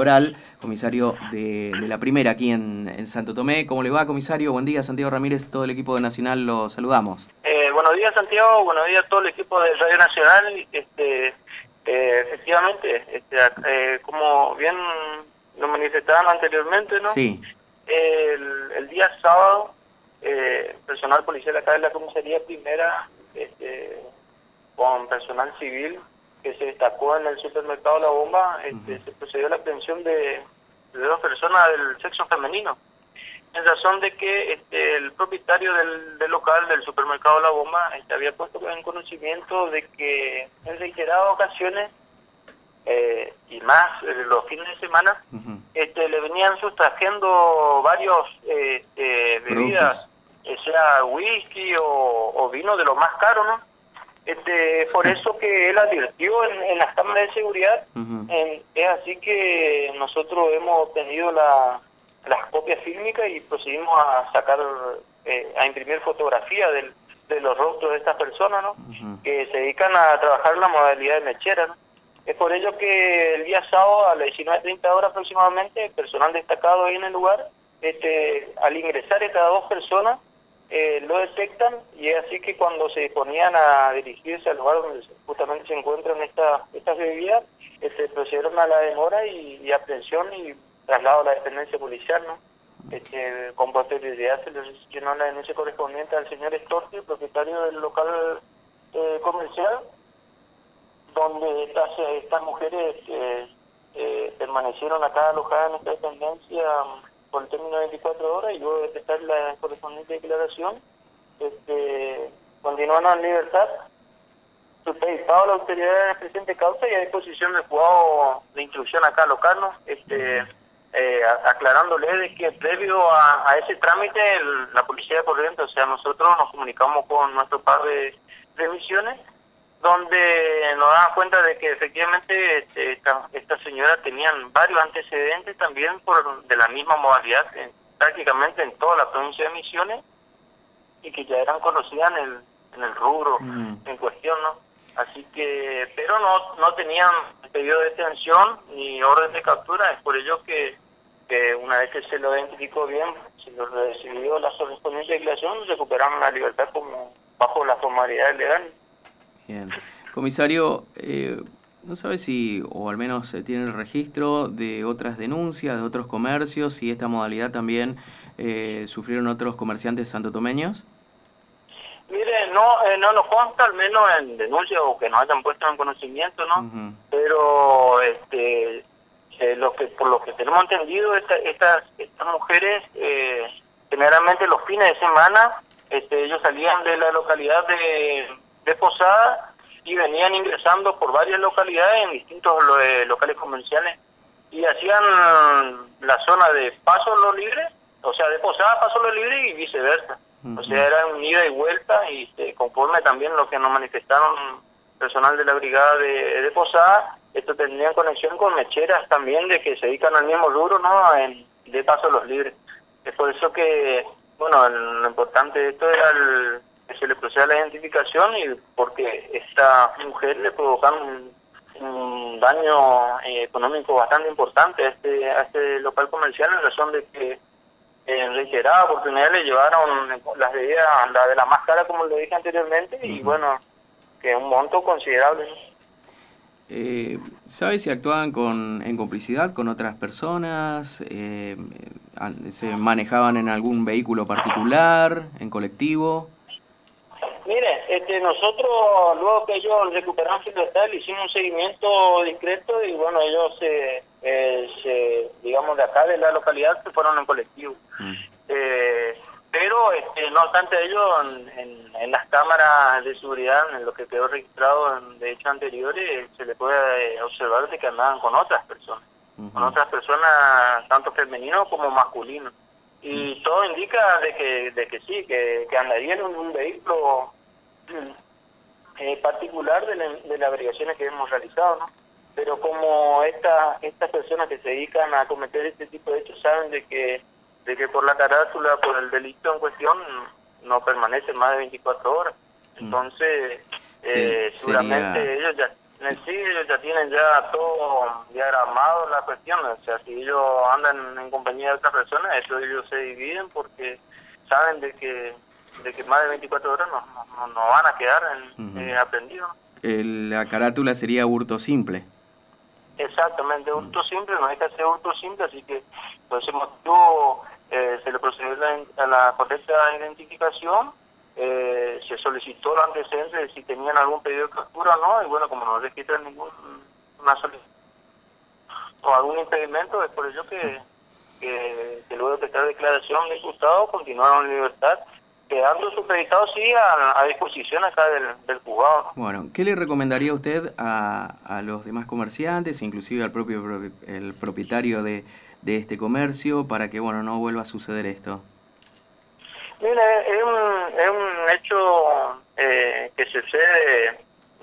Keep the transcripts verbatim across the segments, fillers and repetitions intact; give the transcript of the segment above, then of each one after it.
Coral, comisario de, de la primera aquí en, en Santo Tomé. ¿Cómo le va, comisario? Buen día, Santiago Ramírez, todo el equipo de Nacional, lo saludamos. Eh, buenos días, Santiago, buenos días a todo el equipo de Radio Nacional. Este, eh, efectivamente, este, eh, como bien lo manifestaban anteriormente, ¿no? Sí. El, el día sábado, eh, personal policial acá de la comisaría primera, este, con personal civil que se destacó en el supermercado La Bomba, este, uh-huh. se procedió a la aprehensión de, de dos personas del sexo femenino, en razón de que este, el propietario del, del local del supermercado La Bomba este, había puesto en conocimiento de que en reiteradas ocasiones eh, y más eh, los fines de semana uh-huh. este, le venían sustrayendo varios eh, eh, bebidas, eh, sea whisky o, o vino de lo más caro, ¿no? Este, por eso que él advirtió en, en las cámaras de seguridad. Uh-huh. en, es así que nosotros hemos obtenido la, las copias fílmicas y procedimos a sacar, eh, a imprimir fotografía del, de los rostros de estas personas, ¿no? Uh-huh. Que se dedican a trabajar en la modalidad de mechera, ¿no? Es por ello que el día sábado a las diecinueve treinta horas aproximadamente, personal destacado ahí en el lugar, este, al ingresar estas dos personas, Eh, lo detectan, y es así que cuando se ponían a dirigirse al lugar donde justamente se encuentran estas estas bebidas, este, procedieron a la demora y, y aprehensión y traslado a la dependencia policial, ¿no? Este, con posterioridad se le llenó la denuncia correspondiente al señor Estorti, propietario del local eh, comercial, donde estas, estas mujeres eh, eh, permanecieron acá alojadas en esta dependencia por el término de veinticuatro horas, y luego de prestar la correspondiente declaración, este, continuando en libertad, supeditado a la autoridad de la presente causa y a disposición del juzgado de instrucción acá local, ¿no? Este, eh, aclarándole de que previo a, a ese trámite, el, la policía de corriente, o sea, nosotros nos comunicamos con nuestro par de, de misiones, donde nos damos cuenta de que efectivamente este, esta, esta señora tenían varios antecedentes también por de la misma modalidad, en, prácticamente en toda la provincia de Misiones, y que ya eran conocidas en el, en el rubro uh-huh. en cuestión, ¿no? Así que, pero no no tenían pedido de detención ni orden de captura. Es por ello que, que una vez que se lo identificó bien, se lo recibió la correspondiente declaración, recuperaron la libertad como bajo las formalidades legales. Bien. Comisario, eh, ¿no sabe si, o al menos se tiene el registro de otras denuncias, de otros comercios, si esta modalidad también eh, sufrieron otros comerciantes santotomeños? Mire, no eh, no nos consta, al menos en denuncia o que nos hayan puesto en conocimiento, ¿no? Uh-huh. Pero este eh, lo que por lo que tenemos entendido, esta, estas estas mujeres, eh, generalmente los fines de semana, este, ellos salían de la localidad de... de Posada y venían ingresando por varias localidades en distintos eh, locales comerciales y hacían la zona de Paso Lo Libre, o sea, de Posada a Paso Lo Libre y viceversa. Uh-huh. O sea, era un ida y vuelta, y este, conforme también lo que nos manifestaron personal de la brigada de, de Posada, esto tendría conexión con mecheras también de que se dedican al mismo rubro, ¿no? En, de Paso Los Libres. Es por eso que, bueno, el, lo importante de esto era el que se le proceda la identificación, y porque esta mujer le provocaron un, un daño eh, económico bastante importante a este a este local comercial, en razón de que en reiteradas oportunidades le llevaron las bebidas, la de la más cara, como lo dije anteriormente, uh-huh. y bueno, que es un monto considerable. Eh, ¿Sabe si actuaban con en complicidad con otras personas? Eh, ¿Se manejaban en algún vehículo particular, en colectivo? Mire, este, nosotros, luego que ellos recuperaron su libertad, le hicimos un seguimiento discreto, y bueno, ellos, eh, eh, se, digamos, de acá de la localidad, se fueron en colectivo. Mm. Eh, pero, este, no obstante ellos, en, en, en las cámaras de seguridad, en lo que quedó registrado en, de hechos anteriores, se le puede observar de que andaban con otras personas, uh-huh. con otras personas, tanto femeninos como masculinos. Y todo indica de que de que sí, que, que andarían en un vehículo eh, particular de, la, de las averiguaciones que hemos realizado, ¿no? Pero como esta, estas personas que se dedican a cometer este tipo de hechos saben de que de que por la carátula, por el delito en cuestión, no permanecen más de veinticuatro horas. Entonces, sí, eh, seguramente sería... ellos ya En sí, ellos ya tienen ya todo diagramado la cuestión, o sea, si ellos andan en compañía de otras personas, eso ellos se dividen porque saben de que de que más de veinticuatro horas no, no, no van a quedar en, Uh-huh. eh, aprendidos. El, la carátula sería hurto simple. Exactamente, hurto uh-huh. simple, no hay que hacer hurto simple, así que por ese motivo eh, se le procedió a la correcta identificación. Eh, se solicitó el antecedente de si tenían algún pedido de captura o no, y bueno, como no registran ninguna solicitud o algún impedimento, es por ello que, que, que luego de esta declaración de imputado continuaron en libertad, quedando supeditados sí a, a disposición acá del, del juzgado. Bueno, ¿qué le recomendaría usted a, a los demás comerciantes, inclusive al propio el propietario de, de este comercio, para que bueno no vuelva a suceder esto? Mira, es un, es un hecho eh, que sucede,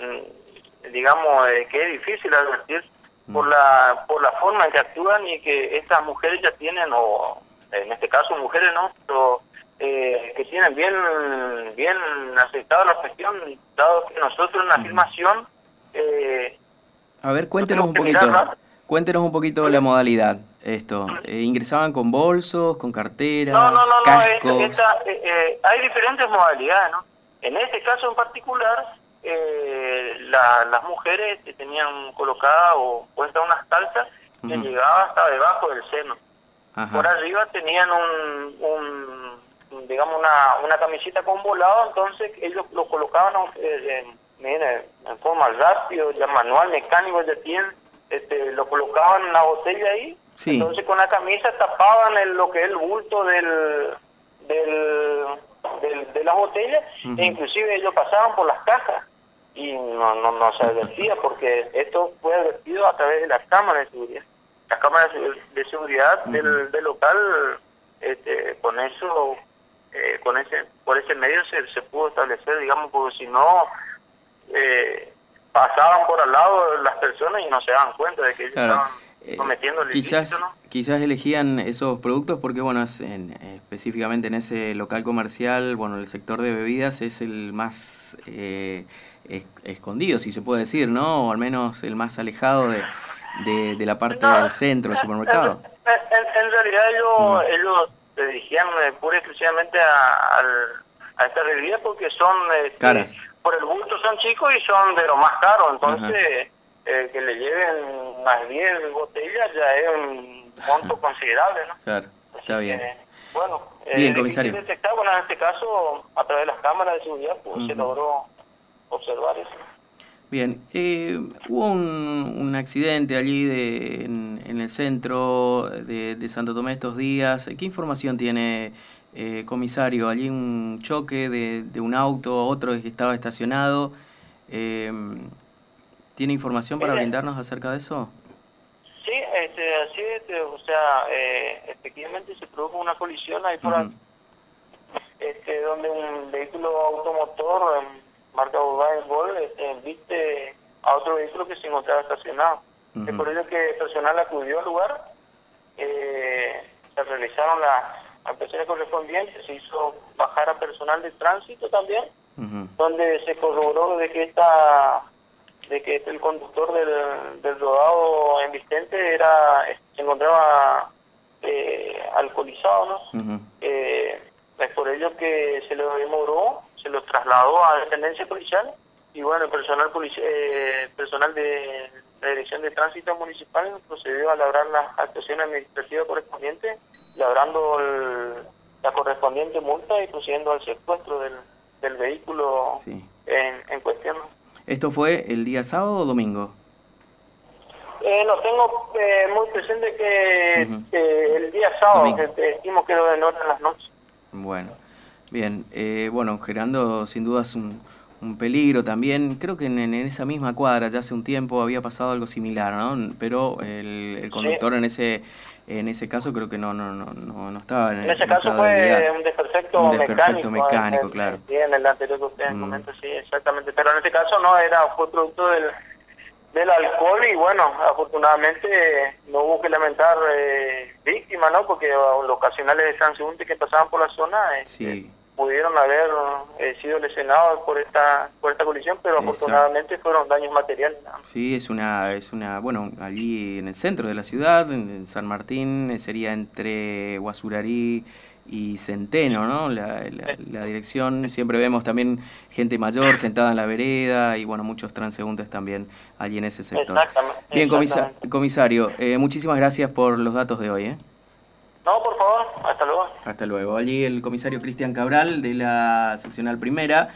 digamos, eh, que es difícil advertir mm. por la por la forma en que actúan y que estas mujeres ya tienen, o en este caso mujeres no, pero eh, que tienen bien bien aceptada la cuestión, dado que nosotros en la mm. filmación... Eh, A ver, cuéntenos un poquito, mirarla. cuéntenos un poquito ¿Sí? la modalidad. Esto, eh, ¿ingresaban con bolsos, con carteras, no, no, no, cascos? No, esta, esta, eh, eh, hay diferentes modalidades, ¿no? En este caso en particular, eh, la, las mujeres tenían colocada o puesta unas calzas que uh-huh. llegaban hasta debajo del seno. Ajá. Por arriba tenían un, un digamos, una, una camiseta con volado, entonces ellos lo colocaban eh, en, en, en forma rápido, ya manual, mecánico, ya tienen, este, lo colocaban en la botella ahí. Sí. Entonces con la camisa tapaban el, lo que es el bulto del, del, del de las botellas, uh-huh. e inclusive ellos pasaban por las cajas y no, no, no se advertía porque esto fue advertido a través de las cámaras de seguridad. Las cámaras de seguridad uh-huh. del, del local, este, con eso, eh, con ese, por ese medio se, se pudo establecer, digamos, porque si no eh, pasaban por al lado de las personas y no se daban cuenta de que ellos claro. estaban cometiendo el quizás, ilícito, ¿no? Quizás elegían esos productos porque, bueno, es en, específicamente en ese local comercial, bueno, el sector de bebidas es el más eh, es, escondido, si se puede decir, ¿no? O al menos el más alejado de, de, de la parte no, del centro del supermercado. En, en, en realidad ellos, no. ellos se dirigían eh, pura y exclusivamente a, a, a esta bebida porque son, este, caras. Por el bulto son chicos y son de lo más caro, entonces... Eh, que le lleven más diez botellas ya es un monto considerable, ¿no? Claro, está Así bien. Que, bueno, bien, eh, comisario. Detectar, bueno, en este caso, a través de las cámaras de seguridad, pues uh-huh. se logró observar eso. Bien, eh, hubo un, un accidente allí de, en, en el centro de, de Santo Tomé estos días. ¿Qué información tiene, eh, comisario? Allí un choque de, de un auto a otro que estaba estacionado. Eh, ¿Tiene información para Mire, brindarnos acerca de eso? Sí, este, así este, o sea, eh, efectivamente se produjo una colisión ahí por uh-huh. ahí, este, donde un vehículo automotor eh, marca Volkswagen Gol este, viste a otro vehículo que se encontraba estacionado. Uh-huh. Es por ello que el personal acudió al lugar, eh, se realizaron las actuaciones correspondientes, se hizo bajar a personal de tránsito también, uh-huh. donde se corroboró de que esta... de que el conductor del, del rodado en Vicente era se encontraba eh, alcoholizado, ¿no? Uh-huh. Eh, es por ello que se lo demoró, se lo trasladó a dependencia policial y bueno, el personal polici- eh, personal de la Dirección de Tránsito Municipal procedió a labrar las actuaciones administrativas correspondientes, labrando el, la correspondiente multa y procediendo al secuestro del, del vehículo sí. en, en cuestión. ¿Esto fue el día sábado o domingo? Eh, no, tengo eh, muy presente que uh-huh. eh, el día sábado, domingo. que estimo que lo de noche en las noches. Bueno, bien. Eh, bueno, generando sin dudas un, un peligro también. Creo que en, en esa misma cuadra ya hace un tiempo había pasado algo similar, ¿no? Pero el, el conductor sí. en ese en ese caso creo que no no no no, no estaba en, en ese caso fue un desperfecto, un desperfecto mecánico, mecánico, en, claro. Sí, en el anterior que ustedes mm. comentan, sí, exactamente. Pero en este caso no, era fue producto del, del alcohol y bueno, afortunadamente no hubo que lamentar eh, víctimas, ¿no? Porque los ocasionales de transeúntes que pasaban por la zona este, sí. pudieron haber eh, sido lesionados por esta por esta colisión, pero Exacto. Afortunadamente fueron daños materiales. Sí, es una, es una, bueno, allí en el centro de la ciudad, en, en San Martín, eh, sería entre Guasurarí y Centeno, ¿no? La, la, la dirección, siempre vemos también gente mayor sentada en la vereda y, bueno, muchos transeúntes también allí en ese sector. Exactamente. Bien, comisa exactamente. comisario, eh, muchísimas gracias por los datos de hoy, ¿eh? No, por favor, hasta luego. Hasta luego. Allí el comisario Cristian Cabral de la seccional primera.